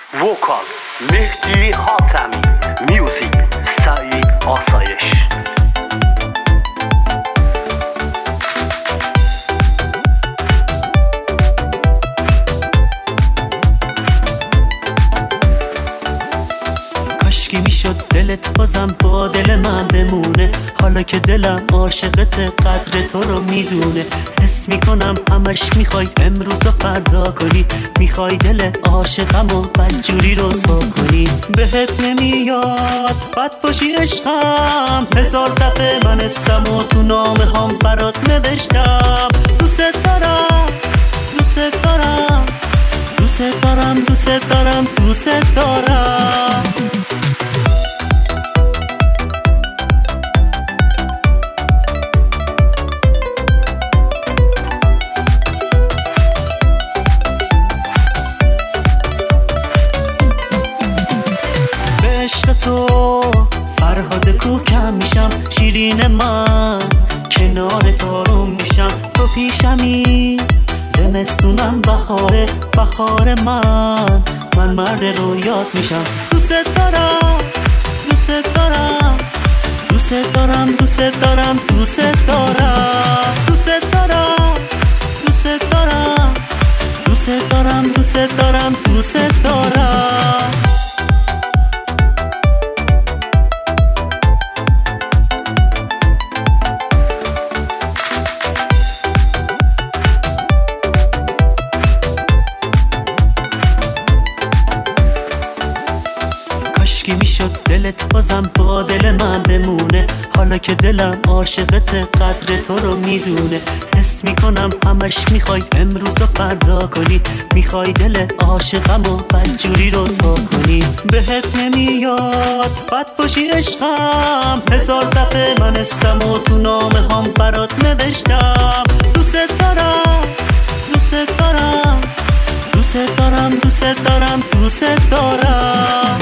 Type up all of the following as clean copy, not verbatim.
وکال مهدی حاتمی، میوزیک سعید آسایش. کاشکی میشد دلت بازم با دل من بمونه، حالا که دلم عاشقت قدر تو رو میدونه. حس میکنم همش میخوای امروز و فردا کنی، میخوای دل عاشقم و بدجوری رسوا کنی. بهت نمیاد بد باشی عشقم، هزار دفعه من استم و تو نامه هم برات نوشتم. دوست دارم دوست دارم دوست دارم دوست دارم دوست دارم. عشق تو فرهاد کوکم میشم، شیرین من کنار تو میشم. تو پیشمی زمستونم بهاره، بهار من مرد رویات میشم. دوست دارم دوست دارم دوست دارم دوست دارم دوست دارم دوست دارم دوست دارم دوست دارم دوست دارم دوست دارم. کاشکی میشد دلت بازم با دل من بمونه، حالا که دلم عاشقت قدر تو رو میدونه. حس میکنم همش میخوای امروز و فردا کنی، میخوای دل عاشقم و بدجوری رسوا کنی. بهت نمیاد بد باشی عشقم، هزار دفعه من استم و تو نامه هم برات نوشتم. دوست دارم دوست دارم دوست دارم دوست دارم دوست دارم.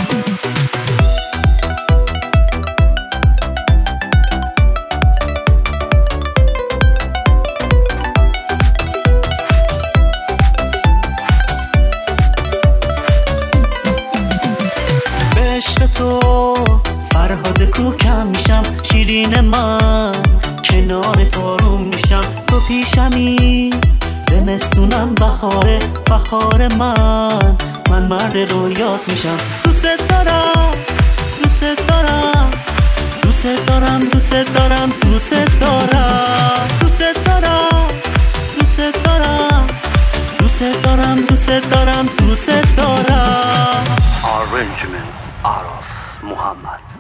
عشق تو فرهاد کوکم میشم، شیرین من کنار تو رو میشم. تو پیشمی زمستونم بهاره، بهار من مرد رویات میشم. دوست دارم دوست دارم دوست دارم دوست دارم دوست دارم دوست دارم دوست دارم دوست دارم دوست دارم دوست دارم. Arrangement Aras Muhammad.